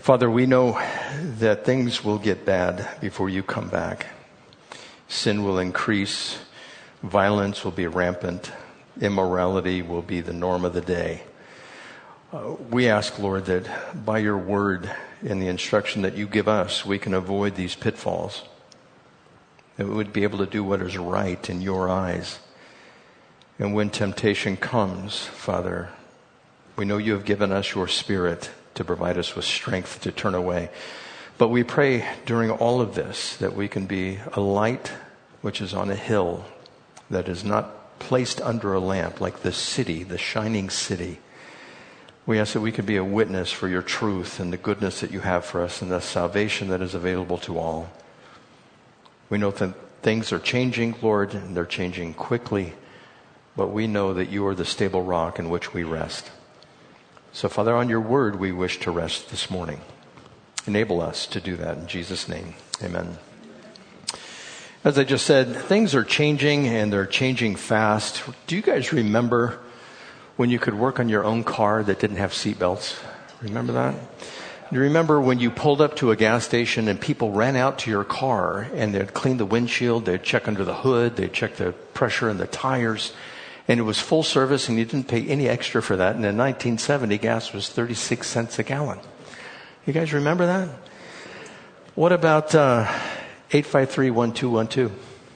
Father, we know that things will get bad before you come back. Sin will increase. Violence will be rampant. Immorality will be the norm of the day. We ask, Lord, that by your word and the instruction that you give us, we can avoid these pitfalls. That we would be able to do what is right in your eyes. And when temptation comes, Father, we know you have given us your Spirit to provide us with strength to turn away. But we pray during all of this that we can be a light which is on a hill, that is not placed under a lamp like the city, the shining city. We ask that we can be a witness for your truth and the goodness that you have for us and the salvation that is available to all. We know that things are changing, Lord, and they're changing quickly, but we know that you are the stable rock in which we rest. So, Father, on your word we wish to rest this morning. Enable us to do that in Jesus' name. Amen. As I just said, things are changing and they're changing fast. Do you guys remember when you could work on your own car that didn't have seatbelts? Remember that? Do you remember when you pulled up to a gas station and people ran out to your car and they'd clean the windshield, they'd check under the hood, they'd check the pressure in the tires, and it was full service and you didn't pay any extra for that. And in 1970, gas was 36 cents a gallon. You guys remember that? What about 853-1212?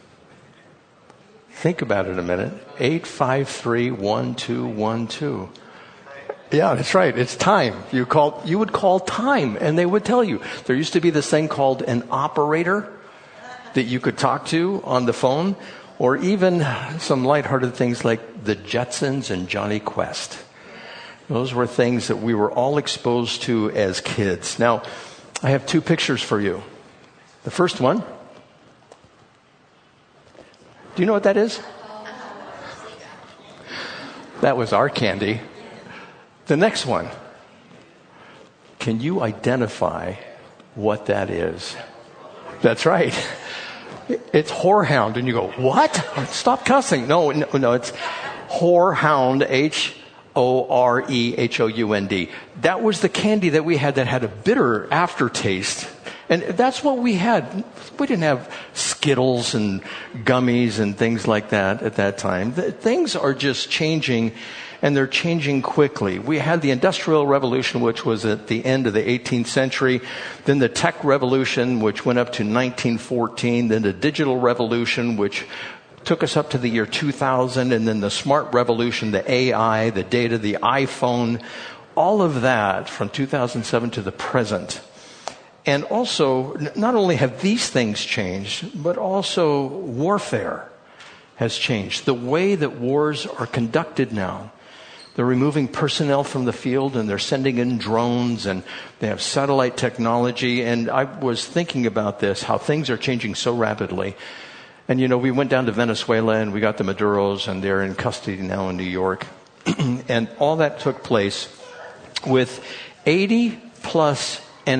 Think about it a minute. 853-1212. Yeah, that's right. It's time. You would call time and they would tell you. There used to be this thing called an operator that you could talk to on the phone, or even some lighthearted things like the Jetsons and Johnny Quest. Those were things that we were all exposed to as kids. Now, I have two pictures for you. The first one. Do you know what that is? That was our candy. The next one. Can you identify what that is? That's right. It's Whorehound. And you go, what? Stop cussing. No, it's Whorehound, H-O-R-E-H-O-U-N-D. That was the candy that we had that had a bitter aftertaste. And that's what we had. We didn't have Skittles and gummies and things like that at that time. Things are just changing, and they're changing quickly. We had the Industrial Revolution, which was at the end of the 18th century. Then the Tech Revolution, which went up to 1914. Then the Digital Revolution, which took us up to the year 2000. And then the Smart Revolution, the AI, the data, the iPhone. All of that from 2007 to the present. And also, not only have these things changed, but also warfare has changed. The way that wars are conducted now. They're removing personnel from the field and they're sending in drones and they have satellite technology. And I was thinking about this, how things are changing so rapidly. And we went down to Venezuela and we got the Maduros and they're in custody now in New York. And all that took place with 80 plus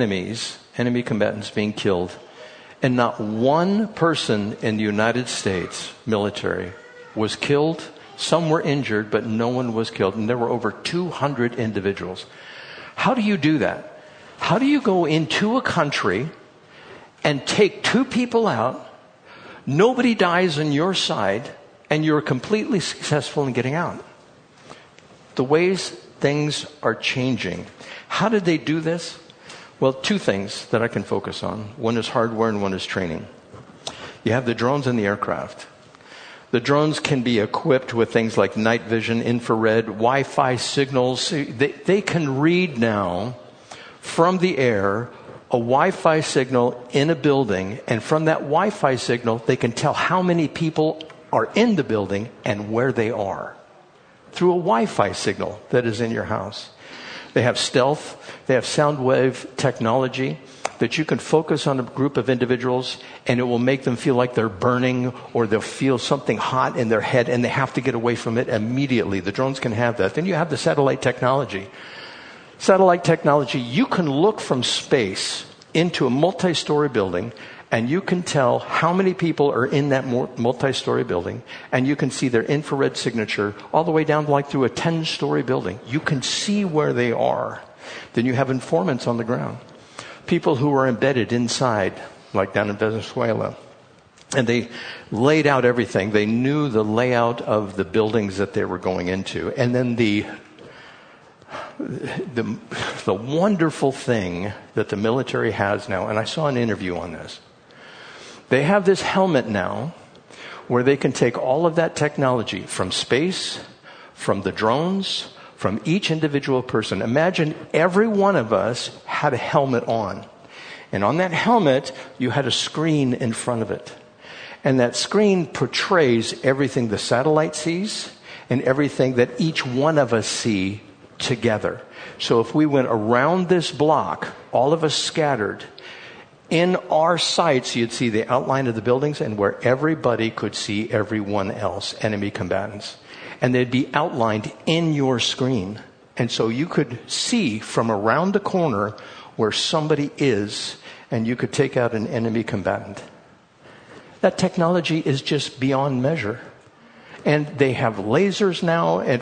enemy combatants being killed, and not one person in the United States military was killed. Some were injured, but no one was killed, and there were over 200 individuals. How do you do that? How do you go into a country and take two people out, nobody dies on your side, and you're completely successful in getting out? The ways things are changing. How did they do this? Well, two things that I can focus on. One is hardware and one is training. You have the drones and the aircraft. The drones can be equipped with things like night vision, infrared, Wi-Fi signals. They can read now from the air a Wi-Fi signal in a building, and from that Wi-Fi signal, they can tell how many people are in the building and where they are through a Wi-Fi signal that is in your house. They have stealth. They have sound wave technology that you can focus on a group of individuals and it will make them feel like they're burning, or they'll feel something hot in their head and they have to get away from it immediately. The drones can have that. Then you have the satellite technology. Satellite technology, you can look from space into a multi-story building and you can tell how many people are in that multi-story building, and you can see their infrared signature all the way down like through a 10-story building. You can see where they are. Then you have informants on the ground. people who were embedded inside, like down in Venezuela. And they laid out everything. They knew the layout of the buildings that they were going into. And then the wonderful thing that the military has now, and I saw an interview on this. They have this helmet now where they can take all of that technology from space, from the drones, from each individual person. Imagine every one of us had a helmet on. And on that helmet, you had a screen in front of it. And that screen portrays everything the satellite sees and everything that each one of us see together. So if we went around this block, all of us scattered, in our sights you'd see the outline of the buildings and where everybody could see everyone else, enemy combatants. And they'd be outlined in your screen. And so you could see from around the corner where somebody is, and you could take out an enemy combatant. That technology is just beyond measure. And they have lasers now, and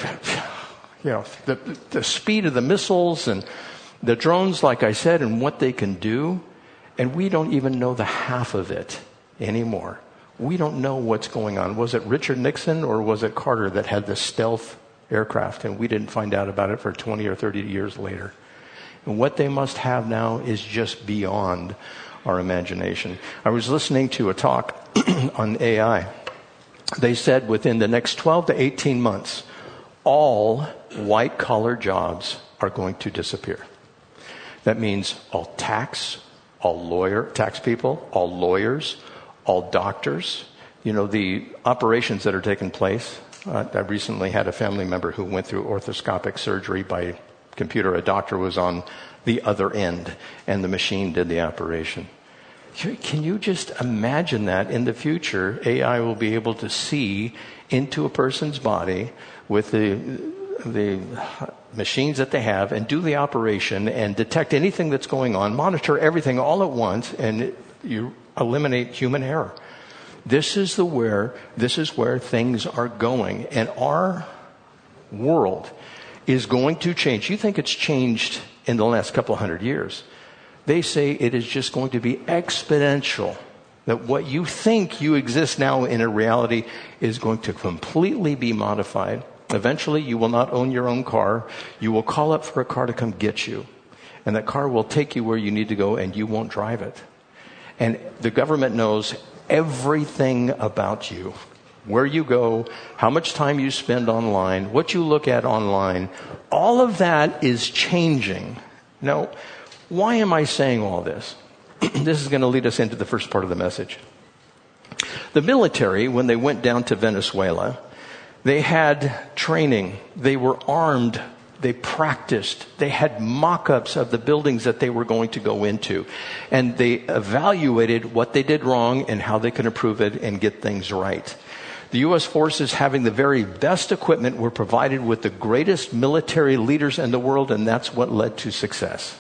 the speed of the missiles and the drones, like I said, and what they can do. And we don't even know the half of it anymore. We don't know what's going on. Was it Richard Nixon or was it Carter that had the stealth aircraft, and we didn't find out about it for 20 or 30 years later? And what they must have now is just beyond our imagination. I was listening to a talk on AI. They said within the next 12 to 18 months, all white-collar jobs are going to disappear. That means all tax people, all lawyers, all doctors. You know, the operations that are taking place. I recently had a family member who went through orthoscopic surgery by computer. A doctor was on the other end, and the machine did the operation. Can you just imagine that in the future, AI will be able to see into a person's body with the machines that they have and do the operation and detect anything that's going on, monitor everything all at once, and you eliminate human error. This is where things are going, and our world is going to change. You think it's changed in the last couple of 100 years. They say it is just going to be exponential. That what you think you exist now in a reality is going to completely be modified. Eventually, you will not own your own car. You will call up for a car to come get you. And that car will take you where you need to go, and you won't drive it. And the government knows everything about you. Where you go, how much time you spend online, what you look at online. All of that is changing. Now, why am I saying all this? This is going to lead us into the first part of the message. The military, when they went down to Venezuela, they had training. They were armed. They practiced. They had mock-ups of the buildings that they were going to go into. And they evaluated what they did wrong and how they could improve it and get things right. The U.S. forces, having the very best equipment, were provided with the greatest military leaders in the world, and that's what led to success.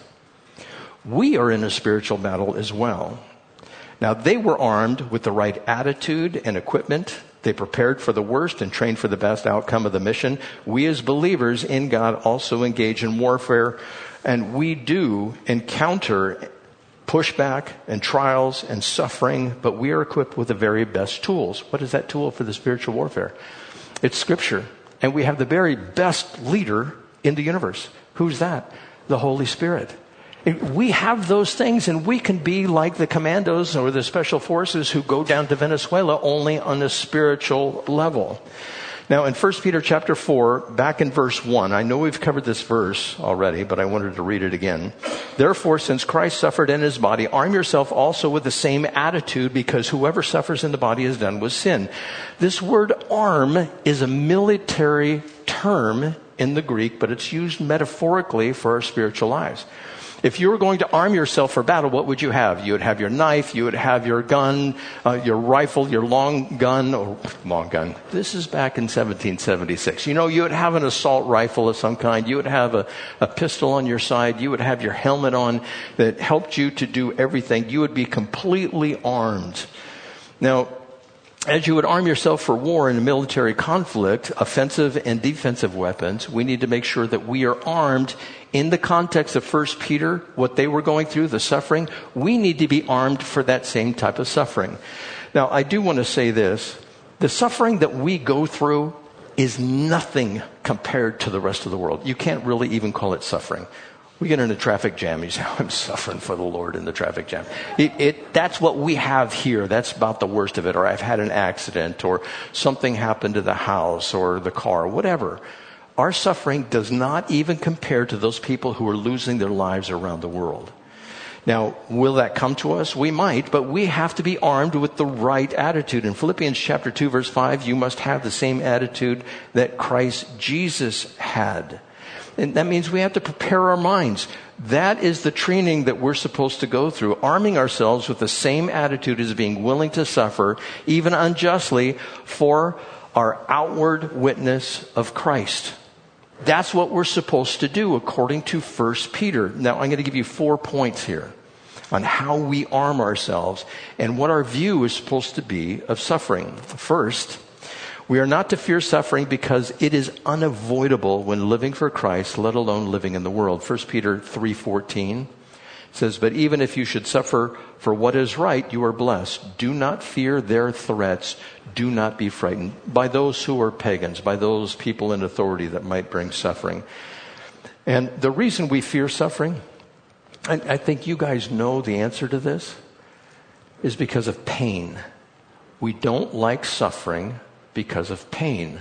We are in a spiritual battle as well. Now, they were armed with the right attitude and equipment. They prepared for the worst and trained for the best outcome of the mission. We as believers in God also engage in warfare, and we do encounter pushback and trials and suffering, but we are equipped with the very best tools. What is that tool for the spiritual warfare? It's Scripture. And we have the very best leader in the universe. Who's that? The Holy Spirit. We have those things, and we can be like the commandos or the special forces who go down to Venezuela only on a spiritual level. Now, in 1 Peter chapter 4, back in verse 1, I know we've covered this verse already, but I wanted to read it again. Therefore, since Christ suffered in his body, arm yourself also with the same attitude, because whoever suffers in the body is done with sin. This word arm is a military term in the Greek, but it's used metaphorically for our spiritual lives. If you were going to arm yourself for battle, what would you have? You would have your knife, you would have your gun, your rifle, your long gun. This is back in 1776. You would have an assault rifle of some kind. You would have a pistol on your side. You would have your helmet on that helped you to do everything. You would be completely armed. Now, as you would arm yourself for war in a military conflict, offensive and defensive weapons, we need to make sure that we are armed in the context of 1 Peter, what they were going through, the suffering. We need to be armed for that same type of suffering. Now, I do want to say this. The suffering that we go through is nothing compared to the rest of the world. You can't really even call it suffering. We get in a traffic jam. You say, I'm suffering for the Lord in the traffic jam. That's what we have here. That's about the worst of it. Or I've had an accident, or something happened to the house or the car, whatever. Our suffering does not even compare to those people who are losing their lives around the world. Now, will that come to us? We might, but we have to be armed with the right attitude. In Philippians chapter 2, verse 5, you must have the same attitude that Christ Jesus had. And that means we have to prepare our minds. That is the training that we're supposed to go through, arming ourselves with the same attitude as being willing to suffer, even unjustly, for our outward witness of Christ. That's what we're supposed to do according to 1 Peter. Now, I'm going to give you 4 points here on how we arm ourselves and what our view is supposed to be of suffering. First, we are not to fear suffering because it is unavoidable when living for Christ, let alone living in the world. 1 Peter 3:14 says, but even if you should suffer for what is right, you are blessed. Do not fear their threats. Do not be frightened by those who are pagans, by those people in authority that might bring suffering. And the reason we fear suffering, I think you guys know the answer to this, is because of pain. We don't like suffering because of pain.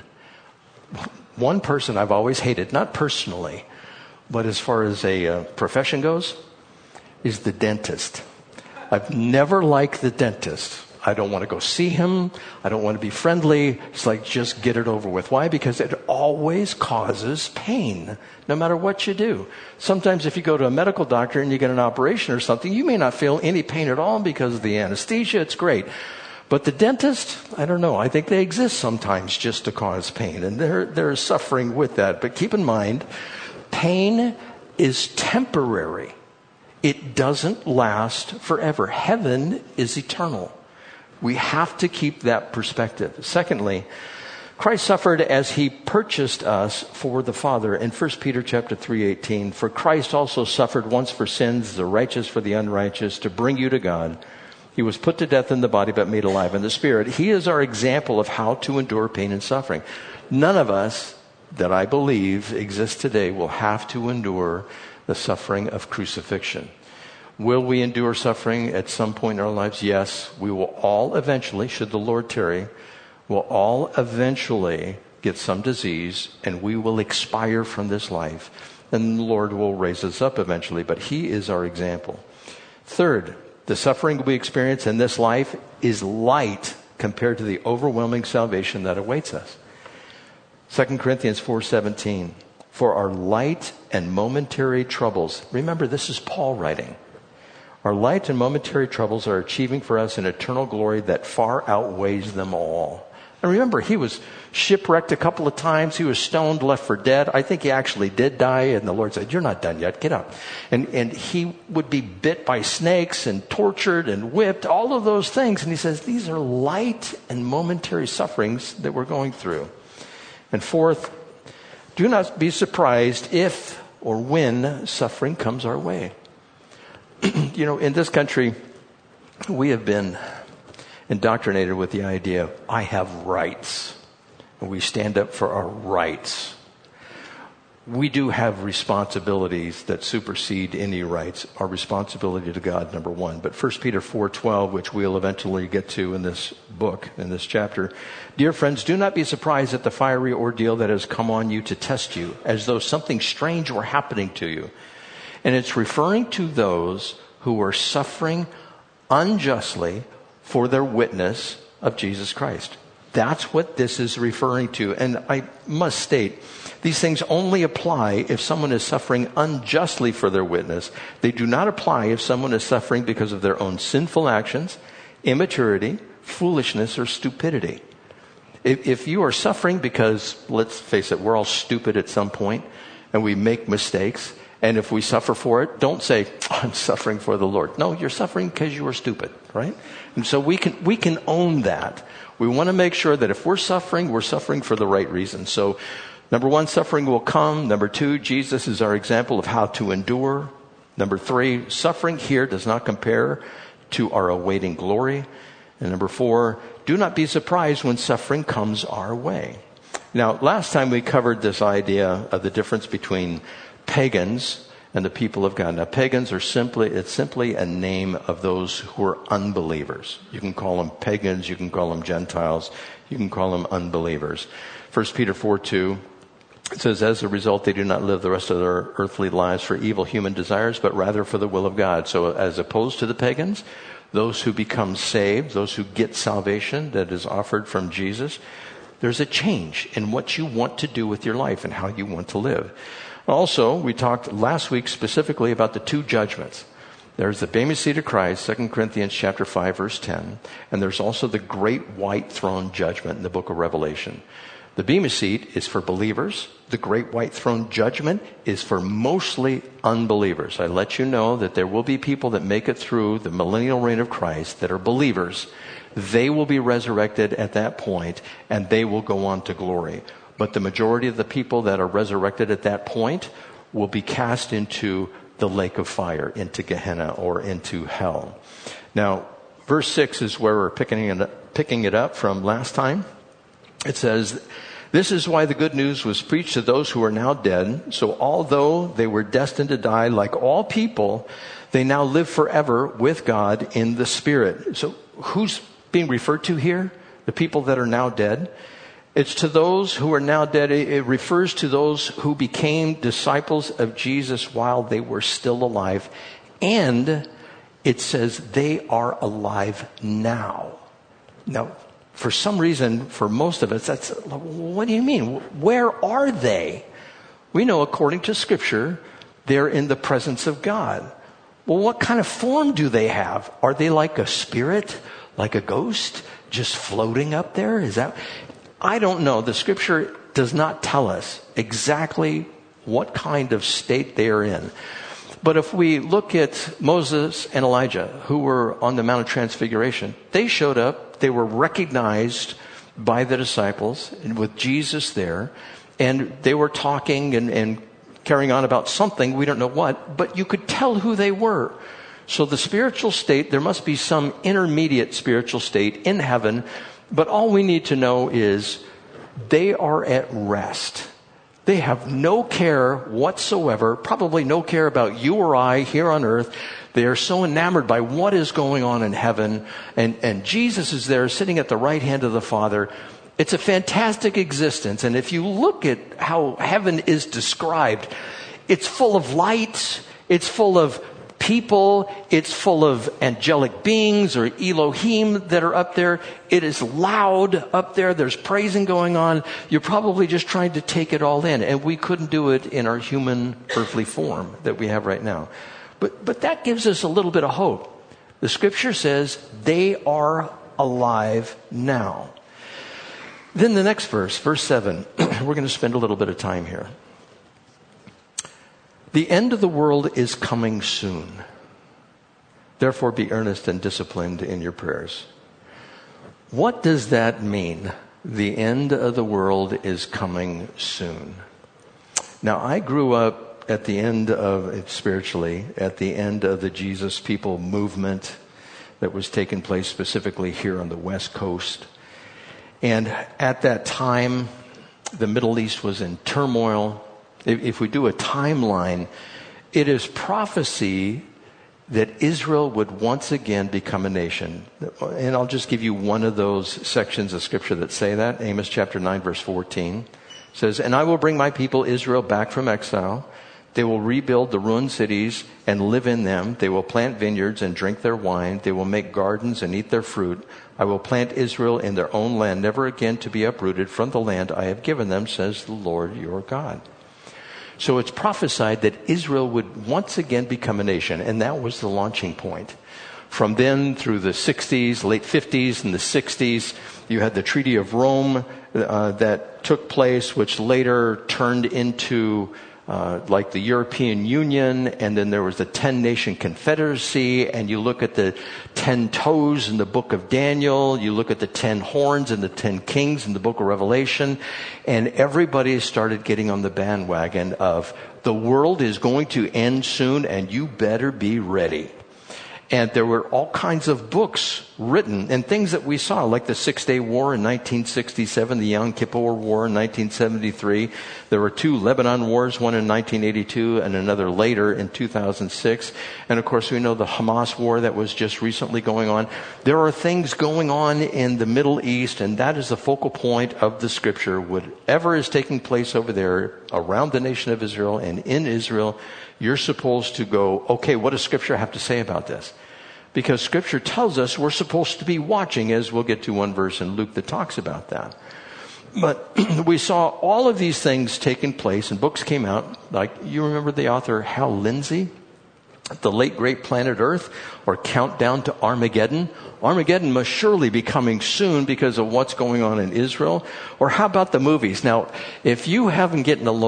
One person I've always hated, not personally, but as far as a profession goes, is the dentist. I've never liked the dentist. I don't want to go see him. I don't want to be friendly. It's like, just get it over with. Why? Because it always causes pain, no matter what you do. Sometimes if you go to a medical doctor and you get an operation or something, you may not feel any pain at all because of the anesthesia. It's great. But the dentist, I don't know. I think they exist sometimes just to cause pain. And they're suffering with that. But keep in mind, pain is temporary. It doesn't last forever. Heaven is eternal. We have to keep that perspective. Secondly, Christ suffered as he purchased us for the Father. In 1 Peter chapter 3:18, for Christ also suffered once for sins, the righteous for the unrighteous, to bring you to God. He was put to death in the body, but made alive in the spirit. He is our example of how to endure pain and suffering. None of us that I believe exist today will have to endure the suffering of crucifixion. Will we endure suffering at some point in our lives? Yes. We will all eventually, should the Lord tarry, will all eventually get some disease, and we will expire from this life. And the Lord will raise us up eventually, but he is our example. Third, the suffering we experience in this life is light compared to the overwhelming salvation that awaits us. 2 Corinthians 4:17, for our light and momentary troubles. Remember, this is Paul writing. Our light and momentary troubles are achieving for us an eternal glory that far outweighs them all. And remember, he was shipwrecked a couple of times. He was stoned, left for dead. I think he actually did die. And the Lord said, you're not done yet. Get up. And he would be bit by snakes and tortured and whipped, all of those things. And he says, these are light and momentary sufferings that we're going through. And fourth, do not be surprised if or when suffering comes our way. You know, in this country, we have been indoctrinated with the idea of, I have rights. And we stand up for our rights. We do have responsibilities that supersede any rights. Our responsibility to God, number one. But 1 Peter 4:12, which we'll eventually get to in this book, in this chapter. Dear friends, do not be surprised at the fiery ordeal that has come on you to test you, as though something strange were happening to you. And it's referring to those who are suffering unjustly for their witness of Jesus Christ. That's what this is referring to. And I must state, these things only apply if someone is suffering unjustly for their witness. They do not apply if someone is suffering because of their own sinful actions, immaturity, foolishness, or stupidity. If you are suffering because, let's face it, we're all stupid at some point and we make mistakes, And if we suffer for it, don't say, I'm suffering for the Lord. No, you're suffering because you were stupid, right? And so we can own that. We want to make sure that if we're suffering for the right reason. So, number 1, suffering will come. Number 2, Jesus is our example of how to endure. Number 3, suffering here does not compare to our awaiting glory. And number 4, do not be surprised when suffering comes our way. Now, last time we covered this idea of the difference between pagans and the people of God. Now, pagans are simply a name of those who are unbelievers. You can call them pagans, you can call them Gentiles, you can call them unbelievers. 1 Peter 4:2, it says, as a result, they do not live the rest of their earthly lives for evil human desires, but rather for the will of God. So as opposed to the pagans, those who become saved, those who get salvation that is offered from Jesus, there's a change in what you want to do with your life and how you want to live. Also, we talked last week specifically about the 2 judgments. There's the Bema Seat of Christ, 2 Corinthians chapter 5, verse 10. And there's also the great white throne judgment in the book of Revelation. The Bema Seat is for believers. The great white throne judgment is for mostly unbelievers. I let you know that there will be people that make it through the millennial reign of Christ that are believers. They will be resurrected at that point, and they will go on to glory. But the majority of the people that are resurrected at that point will be cast into the lake of fire, into Gehenna or into hell. Now, verse 6 is where we're picking it up from last time. It says, this is why the good news was preached to those who are now dead. So although they were destined to die like all people, they now live forever with God in the Spirit. So who's being referred to here? The people that are now dead. It's to those who are now dead. It refers to those who became disciples of Jesus while they were still alive. And it says they are alive now. Now, for some reason, for most of us, that's, what do you mean? Where are they? We know according to Scripture, they're in the presence of God. Well, what kind of form do they have? Are they like a spirit, like a ghost, just floating up there? Is that... I don't know. The Scripture does not tell us exactly what kind of state they are in. But if we look at Moses and Elijah, who were on the Mount of Transfiguration, they showed up. They were recognized by the disciples and with Jesus there. And they were talking and carrying on about something. We don't know what. But you could tell who they were. So the spiritual state, there must be some intermediate spiritual state in heaven. But all we need to know is they are at rest. They have no care whatsoever, probably no care about you or I here on earth. They are so enamored by what is going on in heaven. And Jesus is there sitting at the right hand of the Father. It's a fantastic existence. And if you look at how heaven is described, it's full of lights. It's full of people, it's full of angelic beings or Elohim that are up there. It is loud up there. There's praising going on. You're probably just trying to take it all in. And we couldn't do it in our human earthly form that we have right now. But that gives us a little bit of hope. The Scripture says they are alive now. Then the next verse, verse 7, we're going to spend a little bit of time here. The end of the world is coming soon. Therefore, be earnest and disciplined in your prayers. What does that mean? The end of the world is coming soon. Now, I grew up at the end of, spiritually, at the end of the Jesus People movement that was taking place specifically here on the West Coast. And at that time, the Middle East was in turmoil. If we do a timeline, it is prophecy that Israel would once again become a nation. And I'll just give you one of those sections of Scripture that say that. Amos chapter 9, verse 14 says, and I will bring my people Israel back from exile. They will rebuild the ruined cities and live in them. They will plant vineyards and drink their wine. They will make gardens and eat their fruit. I will plant Israel in their own land, never again to be uprooted from the land I have given them, says the Lord your God. So it's prophesied that Israel would once again become a nation, and that was the launching point. From then through the 60s, late 50s and the 60s, you had the Treaty of Rome that took place, which later turned into like the European Union, and then there was the 10-nation confederacy, and you look at the 10 toes in the book of Daniel, you look at the 10 horns and the 10 kings in the book of Revelation, and everybody started getting on the bandwagon of the world is going to end soon and you better be ready. And there were all kinds of books written and things that we saw, like the Six-Day War in 1967, the Yom Kippur War in 1973. There were 2 Lebanon wars, one in 1982 and another later in 2006. And of course, we know the Hamas war that was just recently going on. There are things going on in the Middle East, and that is the focal point of the scripture. Whatever is taking place over there around the nation of Israel and in Israel, you're supposed to go, okay, what does scripture have to say about this? Because scripture tells us we're supposed to be watching, as we'll get to one verse in Luke that talks about that. But we saw all of these things taking place, and books came out. Like, you remember the author Hal Lindsey? The Late Great Planet Earth, or Countdown to Armageddon. Armageddon must surely be coming soon because of what's going on in Israel. Or how about the movies? Now, if you haven't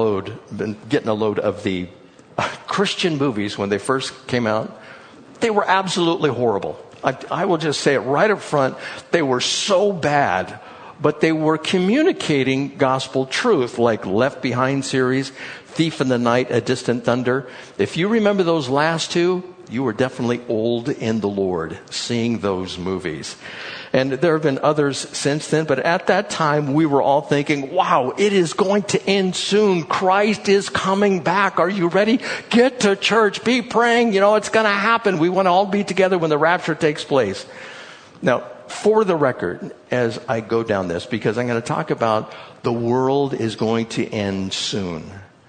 been getting a load of the Christian movies when they first came out, they were absolutely horrible. I will just say it right up front. They were so bad, but they were communicating gospel truth, like Left Behind series, Thief in the Night, A Distant Thunder. If you remember those last 2, you were definitely old in the Lord seeing those movies. And there have been others since then, but at that time we were all thinking, wow, it is going to end soon. Christ is coming back. Are you ready? Get to church. Be praying. It's going to happen. We want to all be together when the rapture takes place. Now, for the record, as I go down this, because I'm going to talk about the world is going to end soon.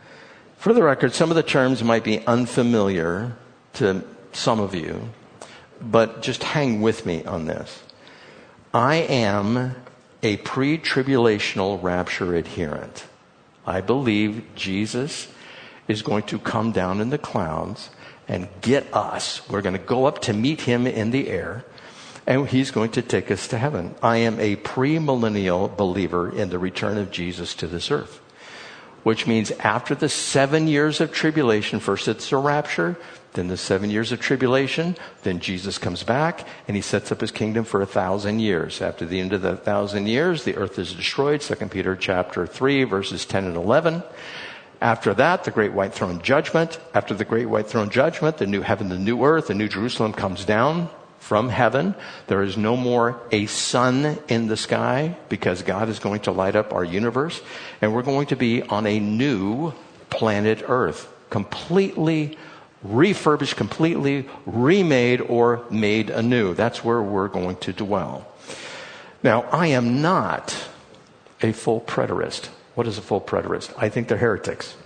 For the record, some of the terms might be unfamiliar to some of you, but just hang with me on this. I am a pre-tribulational rapture adherent. I believe Jesus is going to come down in the clouds and get us. We're going to go up to meet him in the air, and he's going to take us to heaven. I am a pre-millennial believer in the return of Jesus to this earth, which means after the 7 years of tribulation, first it's the rapture, then the 7 years of tribulation, then Jesus comes back and he sets up his kingdom for 1,000 years. After the end of the 1,000 years, the earth is destroyed. 2 Peter chapter 3, verses 10 and 11. After that, the great white throne judgment. After the great white throne judgment, the new heaven, the new earth, the new Jerusalem comes down from heaven. There is no more a sun in the sky because God is going to light up our universe. And we're going to be on a new planet Earth, completely refurbished, completely remade or made anew. That's where we're going to dwell. Now, I am not a full preterist. What is a full preterist? I think they're heretics.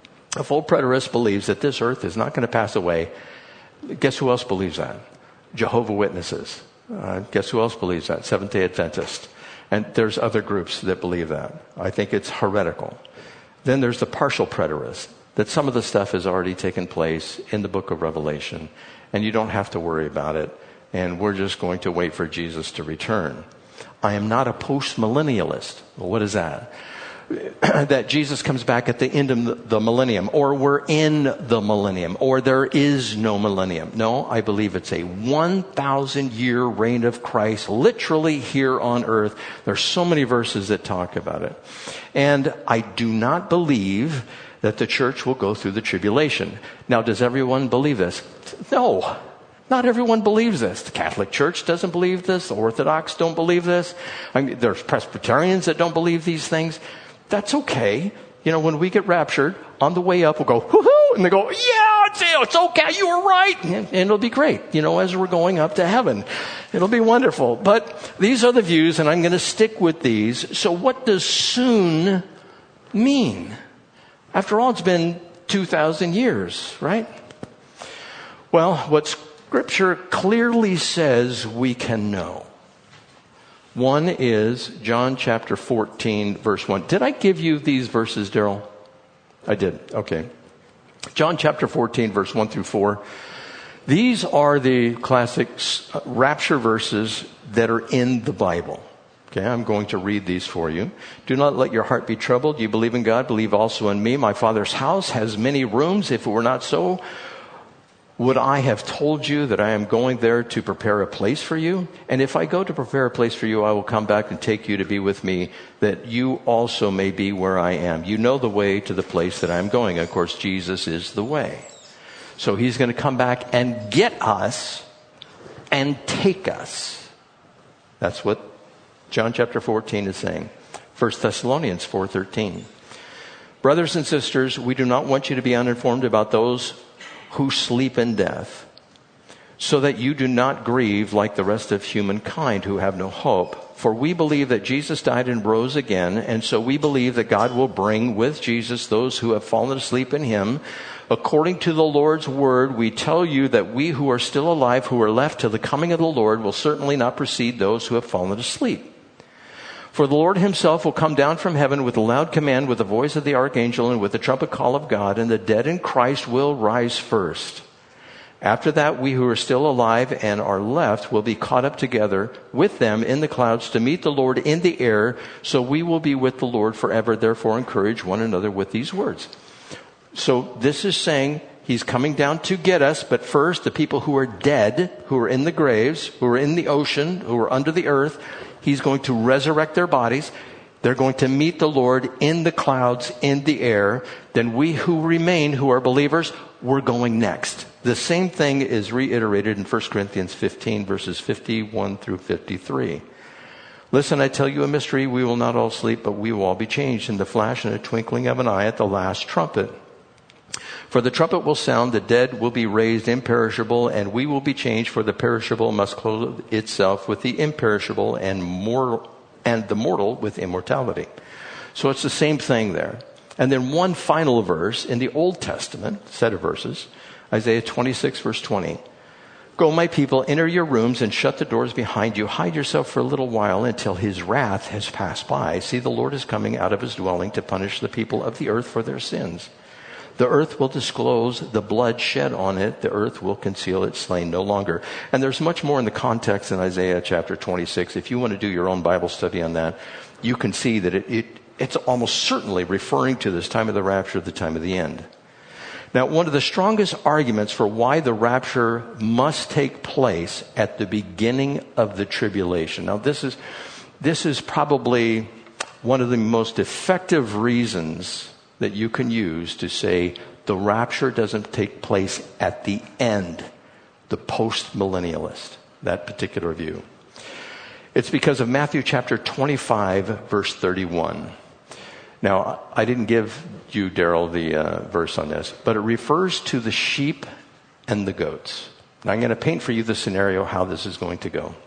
A full preterist believes that this earth is not going to pass away. Guess who else believes that? Jehovah's Witnesses. Guess who else believes that? Seventh-day Adventists. And there's other groups that believe that. I think it's heretical. Then there's the partial preterist, that some of the stuff has already taken place in the book of Revelation, and you don't have to worry about it, and we're just going to wait for Jesus to return. I am not a post-millennialist. Well, what is that? That Jesus comes back at the end of the millennium, or we're in the millennium, or there is no millennium. No, I believe it's a 1,000-year reign of Christ, literally here on earth. There's so many verses that talk about it. And I do not believe that the church will go through the tribulation. Now, does everyone believe this? No. Not everyone believes this. The Catholic Church doesn't believe this. The Orthodox don't believe this. I mean, there's Presbyterians that don't believe these things. That's okay. When we get raptured, on the way up, we'll go, whoo-hoo, and they go, yeah, it's okay, you were right. And it'll be great, as we're going up to heaven. It'll be wonderful. But these are the views, and I'm going to stick with these. So what does soon mean? After all, it's been 2,000 years, right? Well, what Scripture clearly says we can know. One is John chapter 14, verse 1. Did I give you these verses, Daryl? I did. Okay. John chapter 14, verse 1 through 4. These are the classic rapture verses that are in the Bible. Okay, I'm going to read these for you. Do not let your heart be troubled. You believe in God, believe also in me. My Father's house has many rooms. If it were not so, would I have told you that I am going there to prepare a place for you? And if I go to prepare a place for you, I will come back and take you to be with me, that you also may be where I am. You know the way to the place that I am going. Of course, Jesus is the way. So he's going to come back and get us and take us. That's what John chapter 14 is saying. 1 Thessalonians 4:13. Brothers and sisters, we do not want you to be uninformed about those who sleep in death, so that you do not grieve like the rest of humankind who have no hope. For we believe that Jesus died and rose again, and so we believe that God will bring with Jesus those who have fallen asleep in him. According to the Lord's word, we tell you that we who are still alive, who are left till the coming of the Lord, will certainly not precede those who have fallen asleep. For the Lord himself will come down from heaven with a loud command, with the voice of the archangel, and with the trumpet call of God, and the dead in Christ will rise first. After that, we who are still alive and are left will be caught up together with them in the clouds to meet the Lord in the air, so we will be with the Lord forever. Therefore, encourage one another with these words. So this is saying he's coming down to get us, but first, the people who are dead, who are in the graves, who are in the ocean, who are under the earth, he's going to resurrect their bodies. They're going to meet the Lord in the clouds, in the air. Then we who remain, who are believers, we're going next. The same thing is reiterated in 1 Corinthians 15, verses 51 through 53. Listen, I tell you a mystery. We will not all sleep, but we will all be changed in the flash and a twinkling of an eye at the last trumpet. For the trumpet will sound, the dead will be raised imperishable, and we will be changed, for the perishable must clothe itself with the imperishable, and the mortal with immortality. So it's the same thing there. And then one final verse in the Old Testament, set of verses, Isaiah 26, verse 20. Go, my people, enter your rooms and shut the doors behind you. Hide yourself for a little while until his wrath has passed by. See, the Lord is coming out of his dwelling to punish the people of the earth for their sins. The earth will disclose the blood shed on it. The earth will conceal its slain no longer. And there's much more in the context in Isaiah chapter 26. If you want to do your own Bible study on that, you can see that it's almost certainly referring to this time of the rapture, the time of the end. Now, one of the strongest arguments for why the rapture must take place at the beginning of the tribulation. Now, this is probably one of the most effective reasons that you can use to say the rapture doesn't take place at the end, the post-millennialist, that particular view. It's because of Matthew chapter 25, verse 31. Now, I didn't give you, Daryl, the verse on this, but it refers to the sheep and the goats. Now, I'm going to paint for you the scenario how this is going to go.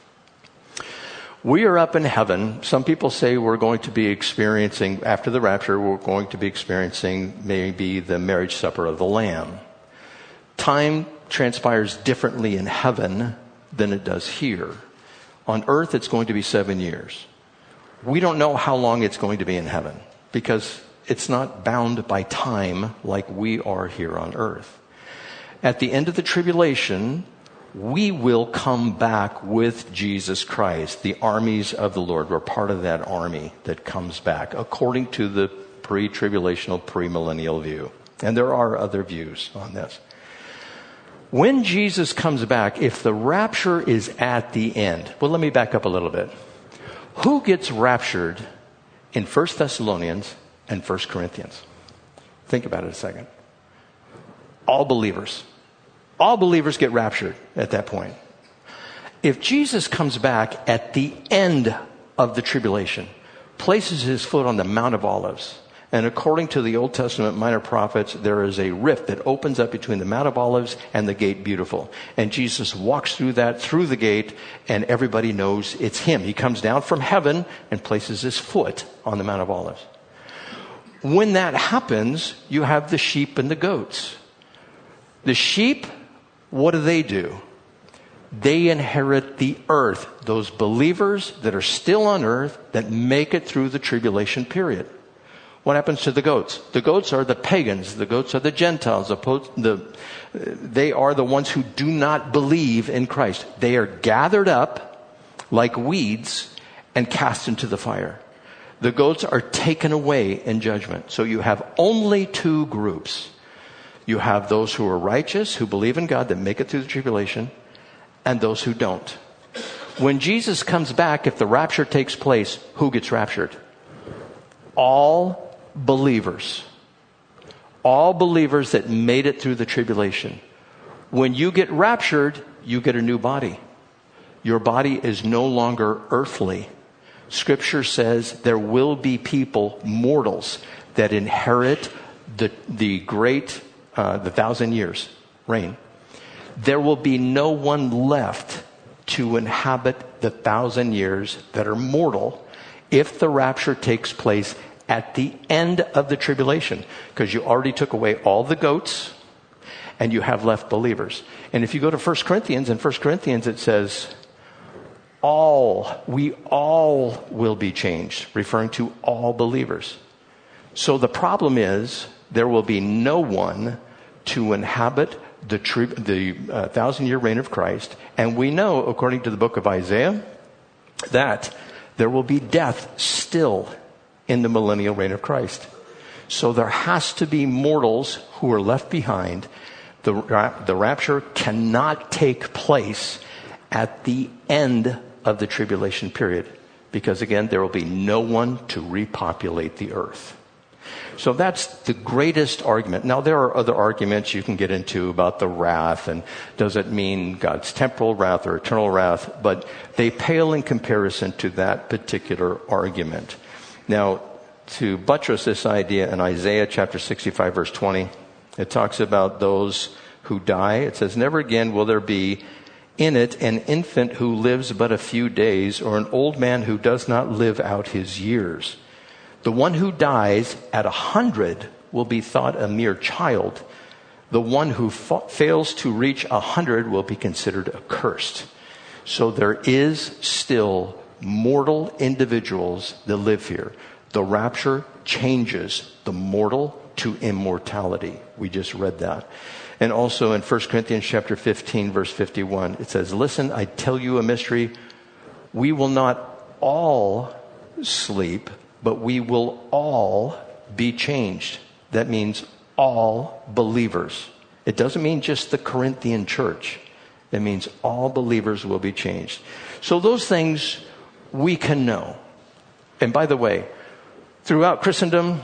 We are up in heaven. Some people say we're going to be experiencing, after the rapture, we're going to be experiencing maybe the marriage supper of the Lamb. Time transpires differently in heaven than it does here. On earth, it's going to be 7 years. We don't know how long it's going to be in heaven because it's not bound by time like we are here on earth. At the end of the tribulation, we will come back with Jesus Christ, the armies of the Lord. We're part of that army that comes back, according to the pre-tribulational, premillennial view. And there are other views on this. When Jesus comes back, if the rapture is at the end, well, let me back up a little bit. Who gets raptured in 1 Thessalonians and 1 Corinthians? Think about it a second. All believers. All believers get raptured at that point. If Jesus comes back at the end of the tribulation, places his foot on the Mount of Olives, and according to the Old Testament minor prophets, there is a rift that opens up between the Mount of Olives and the Gate Beautiful. And Jesus walks through the gate, and everybody knows it's him. He comes down from heaven and places his foot on the Mount of Olives. When that happens, you have the sheep and the goats. The sheep, what do? They inherit the earth. Those believers that are still on earth that make it through the tribulation period. What happens to the goats? The goats are the pagans. The goats are the Gentiles. They are the ones who do not believe in Christ. They are gathered up like weeds, and cast into the fire. The goats are taken away in judgment. So you have only two groups. You have those who are righteous, who believe in God, that make it through the tribulation, and those who don't. When Jesus comes back, if the rapture takes place, who gets raptured? All believers. All believers that made it through the tribulation. When you get raptured, you get a new body. Your body is no longer earthly. Scripture says there will be people, mortals, that inherit the great, the 1,000 years reign. There will be no one left to inhabit the 1,000 years that are mortal if the rapture takes place at the end of the tribulation, because you already took away all the goats and you have left believers. And if you go to 1 Corinthians, in 1 Corinthians it says, we all will be changed, referring to all believers. So the problem is there will be no one to inhabit the 1,000-year reign of Christ. And we know, according to the book of Isaiah, that there will be death still in the millennial reign of Christ. So there has to be mortals who are left behind. The rapture cannot take place at the end of the tribulation period, because again, there will be no one to repopulate the earth. So that's the greatest argument. Now, there are other arguments you can get into about the wrath, and does it mean God's temporal wrath or eternal wrath, but they pale in comparison to that particular argument. Now, to buttress this idea, in Isaiah chapter 65, verse 20, it talks about those who die. It says, "Never again will there be in it an infant who lives but a few days, or an old man who does not live out his years. The one who dies at 100 will be thought a mere child. The one who fails to reach 100 will be considered accursed." So there is still mortal individuals that live here. The rapture changes the mortal to immortality. We just read that. And also in 1 Corinthians chapter 15, verse 51, it says, "Listen, I tell you a mystery. We will not all sleep, but we will all be changed." That means all believers. It doesn't mean just the Corinthian church. It means all believers will be changed. So those things we can know. And by the way, throughout Christendom,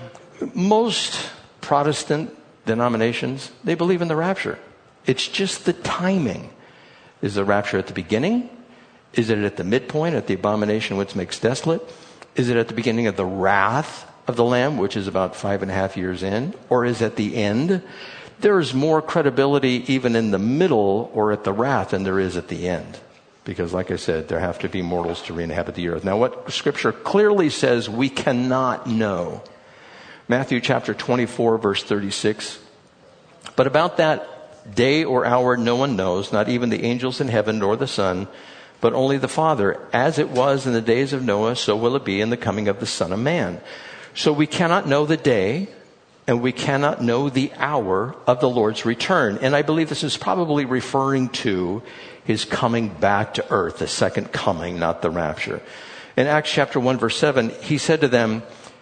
most Protestant denominations, they believe in the rapture. It's just the timing. Is the rapture at the beginning? Is it at the midpoint, at the abomination which makes desolate? Is it at the beginning of the wrath of the Lamb, which is about 5.5 years in? Or is it at the end? There is more credibility even in the middle or at the wrath than there is at the end. Because like I said, there have to be mortals to re-inhabit the earth. Now what Scripture clearly says we cannot know. Matthew chapter 24, verse 36. "But about that day or hour no one knows, not even the angels in heaven nor the Son, but only the Father. As it was in the days of Noah, so will it be in the coming of the Son of Man." So we cannot know the day, and we cannot know the hour of the Lord's return. And I believe this is probably referring to his coming back to earth, the second coming, not the rapture. In Acts chapter 1, verse 7, he said to them,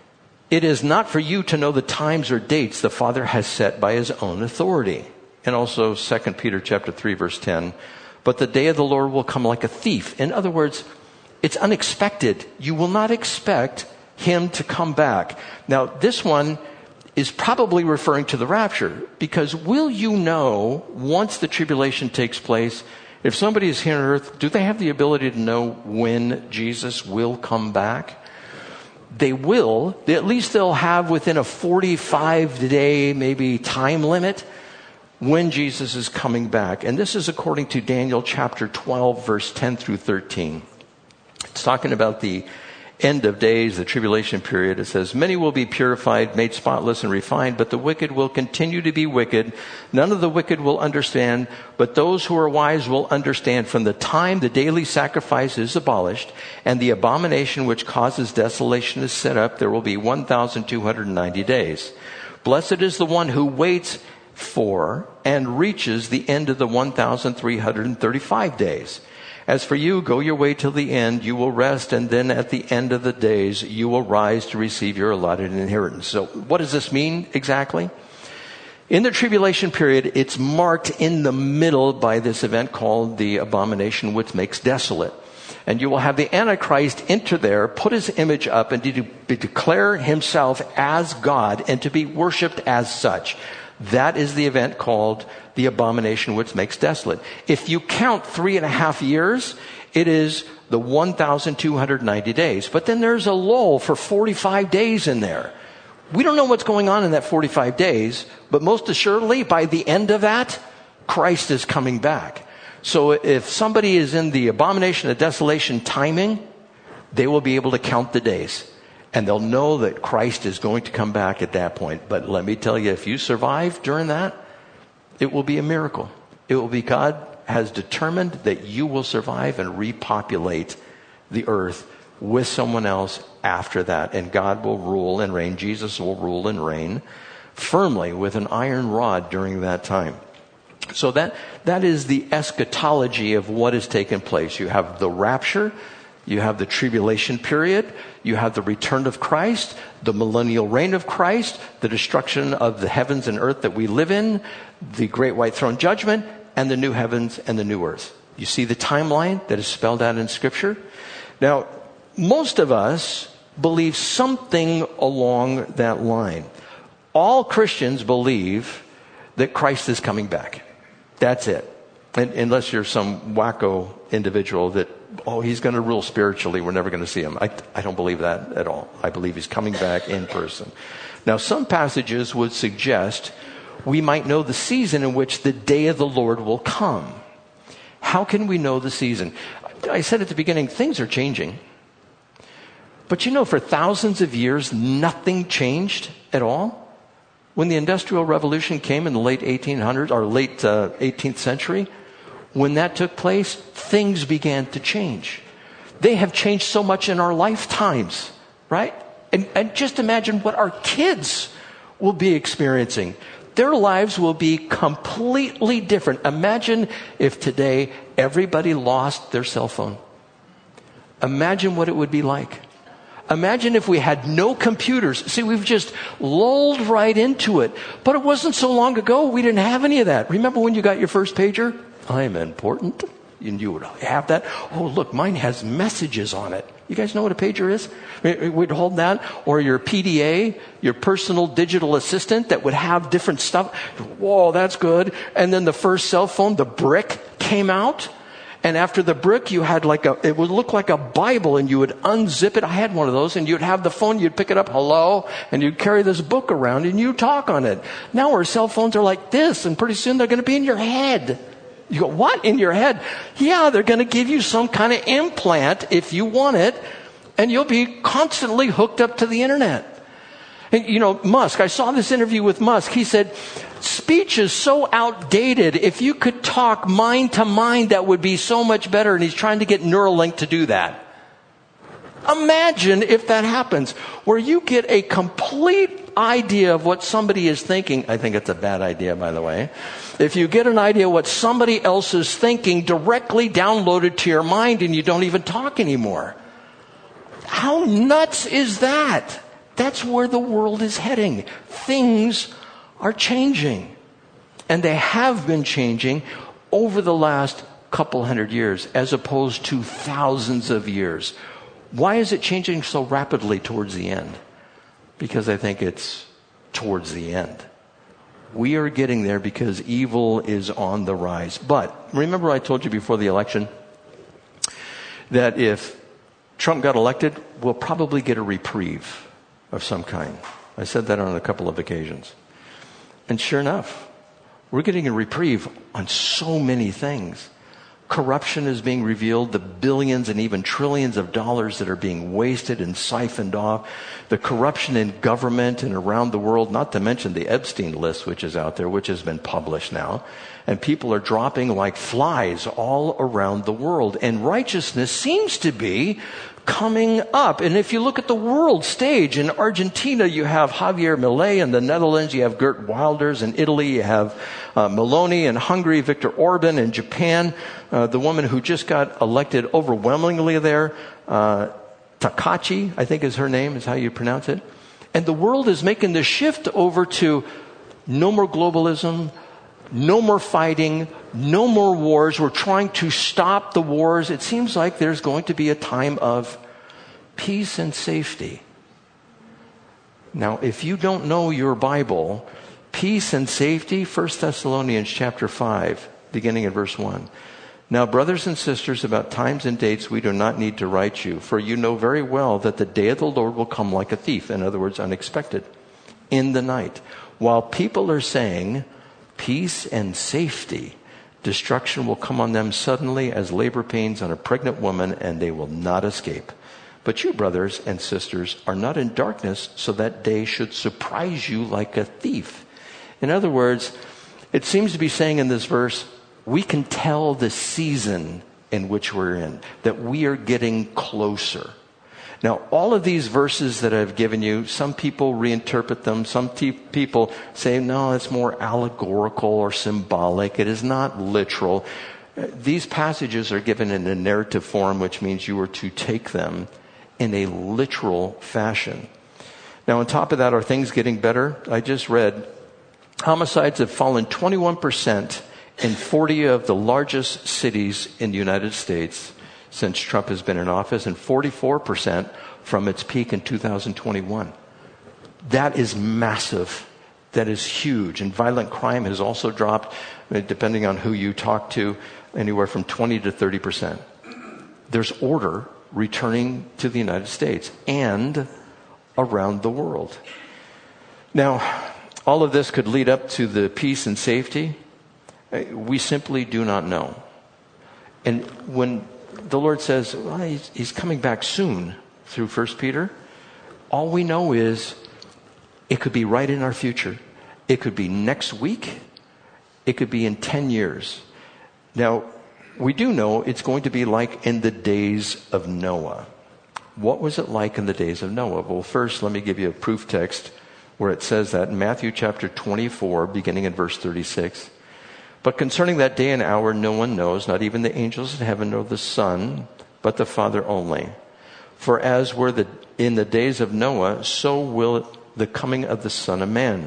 "It is not for you to know the times or dates the Father has set by his own authority." And also 2 Peter chapter 3, verse 10, "But the day of the Lord will come like a thief." In other words, it's unexpected. You will not expect him to come back. Now, this one is probably referring to the rapture, because will you know, once the tribulation takes place, if somebody is here on earth, do they have the ability to know when Jesus will come back? They will. At least they'll have within a 45-day maybe time limit when Jesus is coming back. And this is according to Daniel chapter 12, verse 10 through 13. It's talking about the end of days, the tribulation period. It says, "Many will be purified, made spotless and refined, but the wicked will continue to be wicked. None of the wicked will understand, but those who are wise will understand. From the time the daily sacrifice is abolished and the abomination which causes desolation is set up, there will be 1,290 days. Blessed is the one who waits for and reaches the end of the 1,335 days. As for you, go your way till the end. You will rest, and then at the end of the days, you will rise to receive your allotted inheritance. So what does this mean exactly? In the tribulation period, it's marked in the middle by this event called the abomination which makes desolate. And you will have the Antichrist enter there, put his image up, and to declare himself as God and to be worshipped as such. That is the event called the abomination which makes desolate. If you count 3.5 years, it is the 1,290 days. But then there's a lull for 45 days in there. We don't know what's going on in that 45 days, but most assuredly, by the end of that, Christ is coming back. So if somebody is in the abomination of desolation timing, they will be able to count the days. And they'll know that Christ is going to come back at that point. But let me tell you, if you survive during that, it will be a miracle. It will be God has determined that you will survive and repopulate the earth with someone else after that. And God will rule and reign. Jesus will rule and reign firmly with an iron rod during that time. So that is the eschatology of what has taken place. You have the rapture. You have the tribulation period. You have the return of Christ, the millennial reign of Christ, the destruction of the heavens and earth that we live in, the great white throne judgment, and the new heavens and the new earth. You see the timeline that is spelled out in Scripture? Now, most of us believe something along that line. All Christians believe that Christ is coming back. That's it. And unless you're some wacko individual that, he's going to rule spiritually, we're never going to see him. I don't believe that at all. I believe he's coming back in person. Now, some passages would suggest we might know the season in which the day of the Lord will come. How can we know the season? I said at the beginning, things are changing. But for thousands of years, nothing changed at all. When the Industrial Revolution came in the late 1800s or late 18th century, when that took place, things began to change. They have changed so much in our lifetimes, right? And just imagine what our kids will be experiencing. Their lives will be completely different. Imagine if today everybody lost their cell phone. Imagine what it would be like. Imagine if we had no computers. See, we've just lulled right into it. But it wasn't so long ago we didn't have any of that. Remember when you got your first pager? I'm important. And you would have that. Oh, look, mine has messages on it. You guys know what a pager is? We'd hold that. Or your PDA, your personal digital assistant that would have different stuff. Whoa, that's good. And then the first cell phone, the brick, came out. And after the brick, you had it would look like a Bible, and you would unzip it. I had one of those, and you'd have the phone, you'd pick it up, hello, and you'd carry this book around, and you talk on it. Now our cell phones are like this, and pretty soon they're going to be in your head. You go, what? In your head? Yeah, they're going to give you some kind of implant if you want it, and you'll be constantly hooked up to the internet. And Musk, I saw this interview with Musk. He said, speech is so outdated. If you could talk mind to mind, that would be so much better. And he's trying to get Neuralink to do that. Imagine if that happens, where you get a complete idea of what somebody is thinking. I think it's a bad idea, by the way. If you get an idea of what somebody else is thinking directly downloaded to your mind and you don't even talk anymore. How nuts is that? That's where the world is heading. Things are changing. And they have been changing over the last couple hundred years as opposed to thousands of years. Why is it changing so rapidly towards the end? Because I think it's towards the end. We are getting there because evil is on the rise. But remember I told you before the election that if Trump got elected, we'll probably get a reprieve of some kind. I said that on a couple of occasions. And sure enough, we're getting a reprieve on so many things. Corruption is being revealed, the billions and even trillions of dollars that are being wasted and siphoned off, the corruption in government and around the world, not to mention the Epstein list, which is out there, which has been published now. And people are dropping like flies all around the world. And righteousness seems to be coming up. And if you look at the world stage, in Argentina, you have Javier Milei. In the Netherlands, you have Geert Wilders. In Italy, you have Meloni. In Hungary, Viktor Orban. In Japan, the woman who just got elected overwhelmingly there, Takachi, I think is her name, is how you pronounce it. And the world is making the shift over to no more globalism, no more fighting, no more wars. We're trying to stop the wars. It seems like there's going to be a time of peace and safety. Now, if you don't know your Bible, peace and safety, 1 Thessalonians chapter 5, beginning in verse 1. Now, brothers and sisters, about times and dates we do not need to write you, for you know very well that the day of the Lord will come like a thief, in other words, unexpected, in the night. While people are saying peace and safety, destruction will come on them suddenly as labor pains on a pregnant woman, and they will not escape. But you, brothers and sisters, are not in darkness, so that day should surprise you like a thief. In other words, it seems to be saying in this verse, we can tell the season in which we're in, that we are getting closer. Now, all of these verses that I've given you, some people reinterpret them. Some people say, no, it's more allegorical or symbolic. It is not literal. These passages are given in a narrative form, which means you are to take them in a literal fashion. Now, on top of that, are things getting better? I just read homicides have fallen 21% in 40 of the largest cities in the United States since Trump has been in office, and 44% from its peak in 2021. That is massive. That is huge. And violent crime has also dropped, depending on who you talk to, anywhere from 20 to 30%. There's order returning to the United States and around the world. Now, all of this could lead up to the peace and safety. We simply do not know. And when the Lord says, well, he's coming back soon through 1 Peter, all we know is it could be right in our future. It could be next week. It could be in 10 years. Now, we do know it's going to be like in the days of Noah. What was it like in the days of Noah? Well, first, let me give you a proof text where it says that in Matthew chapter 24, beginning in verse 36. But concerning that day and hour, no one knows, not even the angels in heaven nor the Son, but the Father only. For as were in the days of Noah, so will the coming of the Son of Man.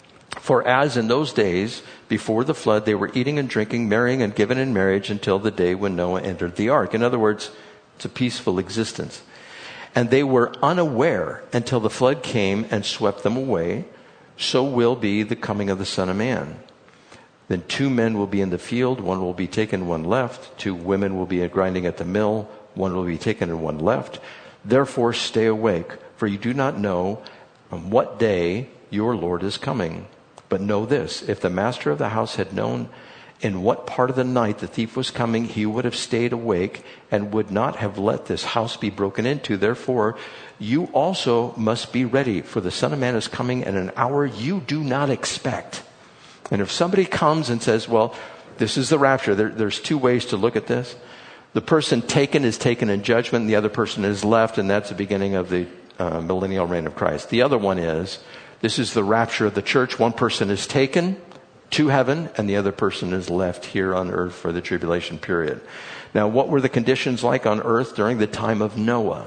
For as in those days, before the flood, they were eating and drinking, marrying and given in marriage until the day when Noah entered the ark. In other words, it's a peaceful existence. And they were unaware until the flood came and swept them away. So will be the coming of the Son of Man. Then 2 men will be in the field, one will be taken, one left. 2 women will be grinding at the mill, one will be taken and one left. Therefore stay awake, for you do not know on what day your Lord is coming. But know this, if the master of the house had known in what part of the night the thief was coming, he would have stayed awake and would not have let this house be broken into. Therefore, you also must be ready, for the Son of Man is coming at an hour you do not expect. And if somebody comes and says, well, this is the rapture, there's 2 ways to look at this. The person taken is taken in judgment, and the other person is left, and that's the beginning of the millennial reign of Christ. The other one is, this is the rapture of the church. One person is taken to heaven, and the other person is left here on earth for the tribulation period. Now, what were the conditions like on earth during the time of Noah?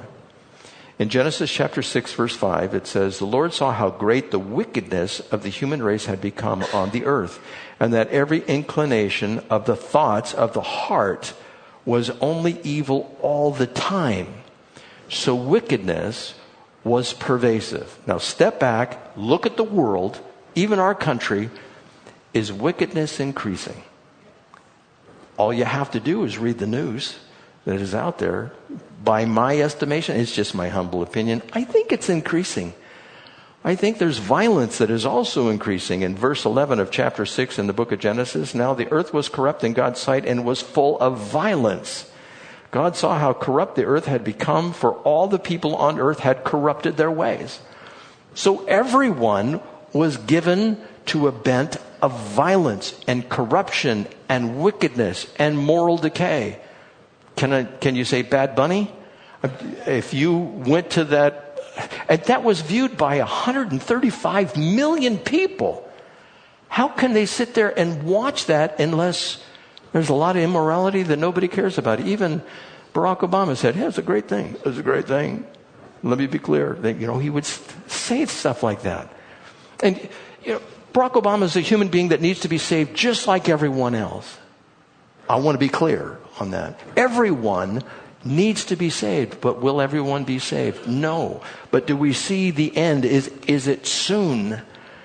In Genesis chapter 6, verse 5, it says, the Lord saw how great the wickedness of the human race had become on the earth, and that every inclination of the thoughts of the heart was only evil all the time. So wickedness was pervasive. Now step back, look at the world, even our country. Is wickedness increasing? All you have to do is read the news that is out there. By my estimation, it's just my humble opinion, I think it's increasing. I think there's violence that is also increasing. In verse 11 of chapter 6 in the book of Genesis, now the earth was corrupt in God's sight and was full of violence. God saw how corrupt the earth had become, for all the people on earth had corrupted their ways. So everyone was given to a bent of violence and corruption and wickedness and moral decay. Can you say Bad Bunny? If you went to that, and that was viewed by 135 million people. How can they sit there and watch that unless there's a lot of immorality that nobody cares about? Even Barack Obama said, hey, it's a great thing. It's a great thing. Let me be clear. That, he would say stuff like that. And, Barack Obama is a human being that needs to be saved just like everyone else. I want to be clear on that. Everyone needs to be saved, but will everyone be saved? No. But do we see the end? Is it soon?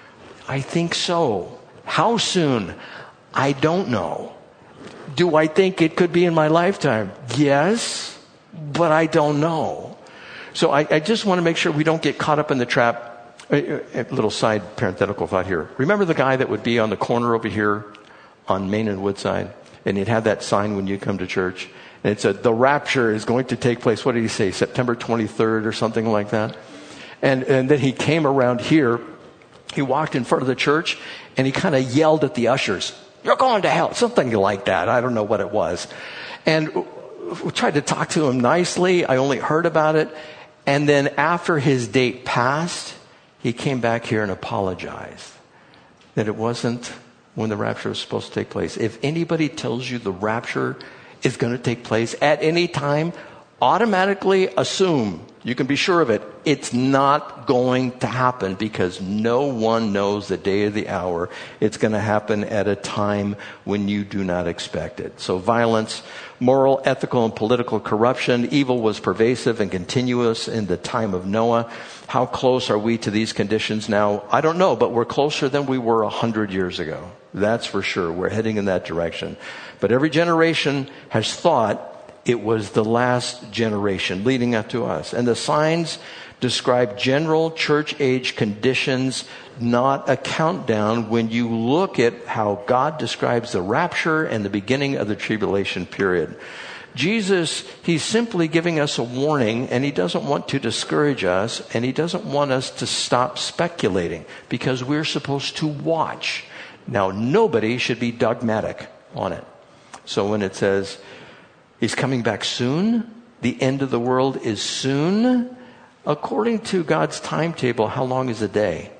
I think so. How soon? I don't know. Do I think it could be in my lifetime? Yes, but I don't know. So I just want to make sure we don't get caught up in the trap. A little side parenthetical thought here. Remember the guy that would be on the corner over here on Main and Woodside? And he'd have that sign when you come to church. And it said, the rapture is going to take place. What did he say? September 23rd or something like that. And then he came around here. He walked in front of the church and he kind of yelled at the ushers, you're going to hell. Something like that. I don't know what it was. And we tried to talk to him nicely. I only heard about it. And then after his date passed, he came back here and apologized that it wasn't when the rapture was supposed to take place. If anybody tells you the rapture is going to take place at any time, automatically assume, you can be sure of it, it's not going to happen because no one knows the day or the hour. It's going to happen at a time when you do not expect it. So violence, moral, ethical, and political corruption, evil was pervasive and continuous in the time of Noah. How close are we to these conditions now? I don't know, but we're closer than we were 100 years ago. That's for sure. We're heading in that direction. But every generation has thought it was the last generation leading up to us. And the signs describe general church age conditions, not a countdown when you look at how God describes the rapture and the beginning of the tribulation period. Jesus, he's simply giving us a warning, and he doesn't want to discourage us, and he doesn't want us to stop speculating because we're supposed to watch. Now, nobody should be dogmatic on it. So when it says he's coming back soon, the end of the world is soon, according to God's timetable, how long is a day?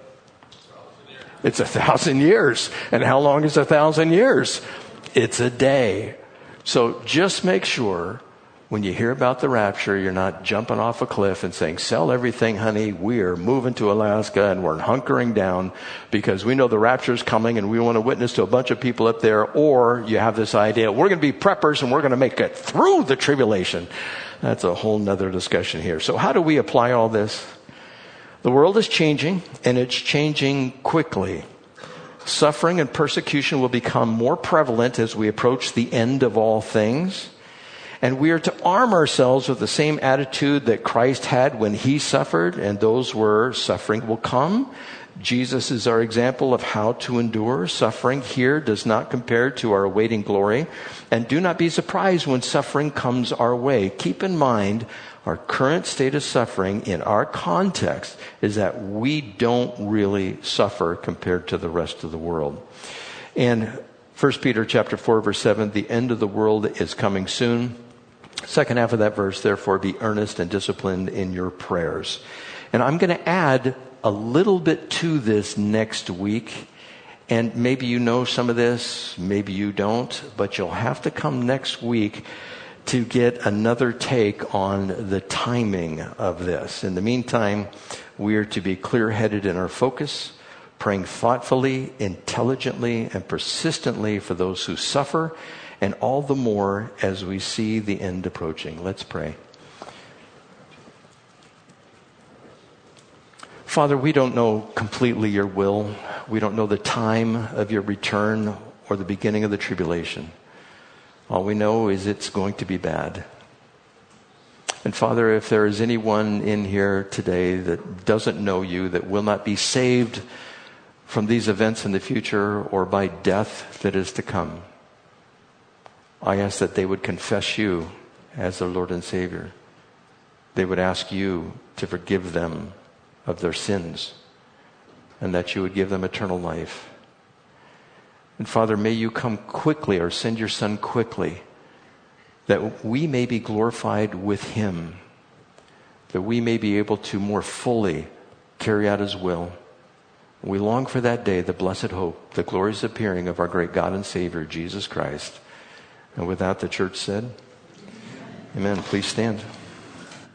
It's 1,000 years. And how long is 1,000 years? It's a day. So just make sure when you hear about the rapture, you're not jumping off a cliff and saying, sell everything, honey. We're moving to Alaska and we're hunkering down because we know the rapture is coming and we want to witness to a bunch of people up there. Or you have this idea, we're going to be preppers and we're going to make it through the tribulation. That's a whole nother discussion here. So how do we apply all this? The world is changing and it's changing quickly. Suffering and persecution will become more prevalent as we approach the end of all things. And we are to arm ourselves with the same attitude that Christ had when he suffered, and those were, suffering will come. Jesus is our example of how to endure. Suffering here does not compare to our awaiting glory. And do not be surprised when suffering comes our way. Keep in mind, our current state of suffering in our context is that we don't really suffer compared to the rest of the world. In 1 Peter chapter 4, verse 7, the end of the world is coming soon. Second half of that verse, therefore, be earnest and disciplined in your prayers. And I'm going to add a little bit to this next week. And maybe you know some of this, maybe you don't, but you'll have to come next week to get another take on the timing of this. In the meantime, we are to be clear-headed in our focus, praying thoughtfully, intelligently, and persistently for those who suffer, and all the more as we see the end approaching. Let's pray. Father, we don't know completely your will. We don't know the time of your return or the beginning of the tribulation. All we know is it's going to be bad. And Father, if there is anyone in here today that doesn't know you, that will not be saved from these events in the future or by death that is to come, I ask that they would confess you as their Lord and Savior. They would ask you to forgive them of their sins and that you would give them eternal life. And Father, may you come quickly or send your Son quickly that we may be glorified with him that we may be able to more fully carry out His will. We long for that day, the blessed hope, the glorious appearing of our great God and Savior, Jesus Christ. And with that, the church said, Amen. Please stand.